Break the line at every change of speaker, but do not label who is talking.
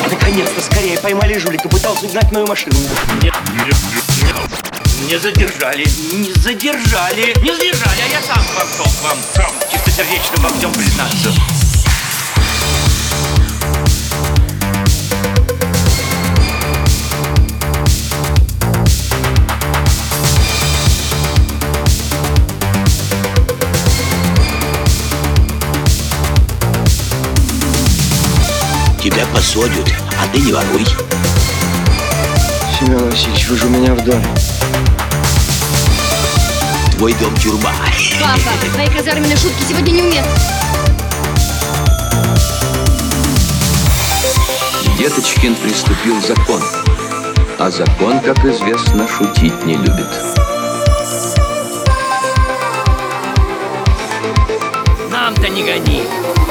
Наконец-то, скорее поймали жулика, пытался угнать мою машину.
Не задержали, а я сам пошел к вам, чистосердечно во всем признаться.
Тебя посадят, а ты не воруй.
Семен Васильевич, вы же у меня в доме.
Твой дом тюрьма.
Папа, твои казарменные шутки сегодня не уместны.
Деточкин приступил закон, а закон, как известно, шутить не любит.
Нам-то не гони.